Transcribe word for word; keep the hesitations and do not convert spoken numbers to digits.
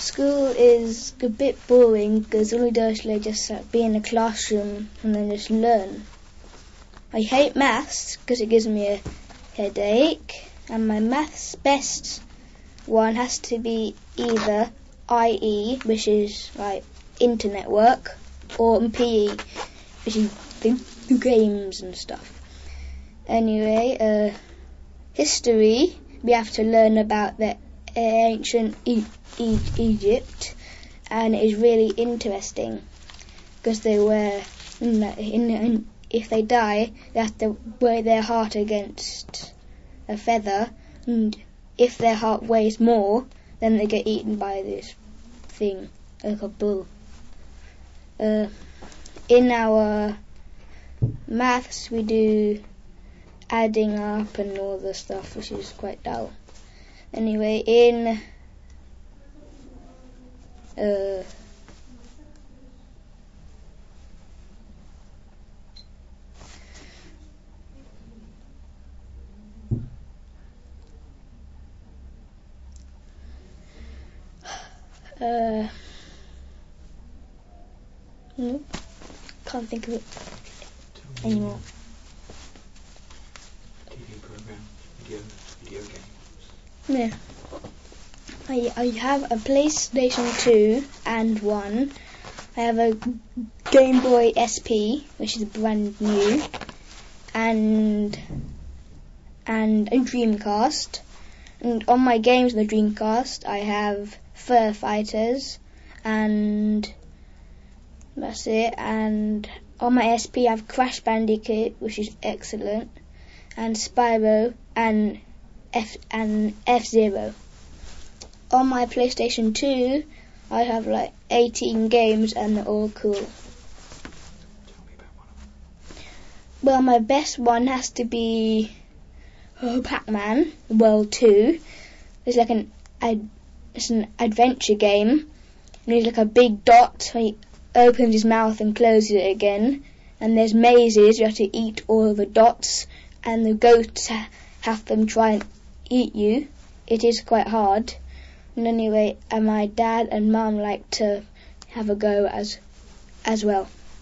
School is a bit boring because all we do is like, just uh, be in a classroom and then just learn. I hate maths because it gives me a headache, and my maths best one has to be either I E, which is like internet work, or P E, which is the, the games and stuff. Anyway, uh, history, we have to learn about the ancient e- e- Egypt, and it is really interesting because they were, in, in, in, if they die, they have to weigh their heart against a feather, and if their heart weighs more, then they get eaten by this thing, like a bull. Uh, in our maths, we do adding up and all the stuff, which is quite dull. Anyway, in uh, uh, nope, can't think of it anymore. T V program, video, video games. Yeah. I, I have a PlayStation two and one. I have a Game Boy S P, which is brand new, and and a Dreamcast. And on my games on the Dreamcast, I have Fur Fighters, and that's it. And on my S P, I have Crash Bandicoot, which is excellent, and Spyro, and F and F-Zero. On my PlayStation two, I have like eighteen games, and they're all cool. Tell me about one of them. Well, my best one has to be oh, Pac-Man World two. It's like an ad, it's an adventure game, and he's like a big dot. He opens his mouth and closes it again, and there's mazes. You have to eat all the dots, and the goats ha- have them try and eat you. It is quite hard. And anyway, and my dad and mum like to have a go as as well.